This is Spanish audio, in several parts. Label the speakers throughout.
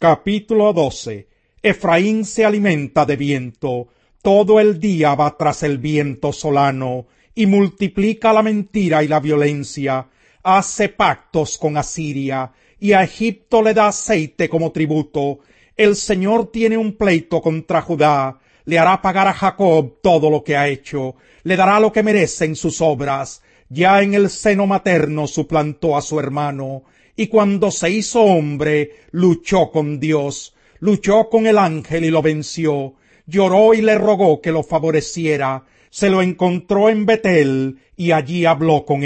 Speaker 1: Capítulo 12. Efraín se alimenta de viento, todo el día va tras el viento solano, y multiplica la mentira y la violencia, hace pactos con Asiria, y a Egipto le da aceite como tributo. El Señor tiene un pleito contra Judá, le hará pagar a Jacob todo lo que ha hecho, le dará lo que merecen sus obras. Ya en el seno materno suplantó a su hermano, y cuando se hizo hombre, luchó con Dios, luchó con el ángel y lo venció, lloró y le rogó que lo favoreciera, se lo encontró en Betel, y allí habló con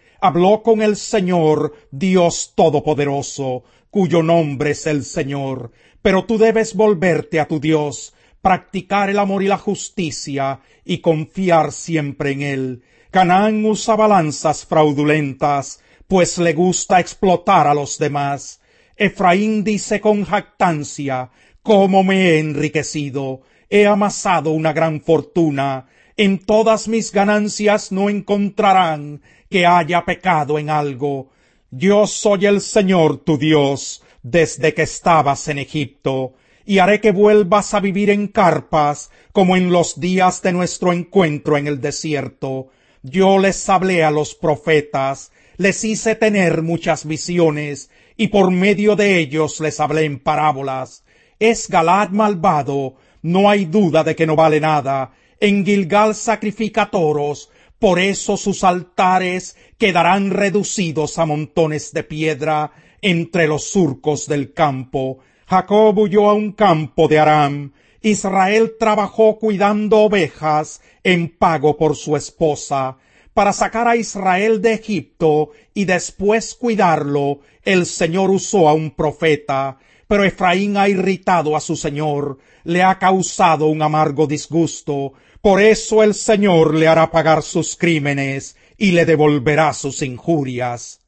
Speaker 1: el Señor, Dios Todopoderoso, cuyo nombre es el Señor. Pero tú debes volverte a tu Dios, practicar el amor y la justicia, y confiar siempre en él. Canaán usa balanzas fraudulentas, pues le gusta explotar a los demás. Efraín dice con jactancia, cómo me he enriquecido, he amasado una gran fortuna, en todas mis ganancias no encontrarán que haya pecado en algo. Yo soy el Señor tu Dios, desde que estabas en Egipto, y haré que vuelvas a vivir en carpas, como en los días de nuestro encuentro en el desierto. Yo les hablé a los profetas, les hice tener muchas visiones, y por medio de ellos les hablé en parábolas. ¿Es Galaad malvado? No hay duda de que no vale nada. En Gilgal sacrifica toros, por eso sus altares quedarán reducidos a montones de piedra entre los surcos del campo. Jacob huyó a un campo de Aram. Israel trabajó cuidando ovejas en pago por su esposa. Para sacar a Israel de Egipto y después cuidarlo, el Señor usó a un profeta. Pero Efraín ha irritado a su Señor, le ha causado un amargo disgusto. Por eso el Señor le hará pagar sus crímenes y le devolverá sus injurias.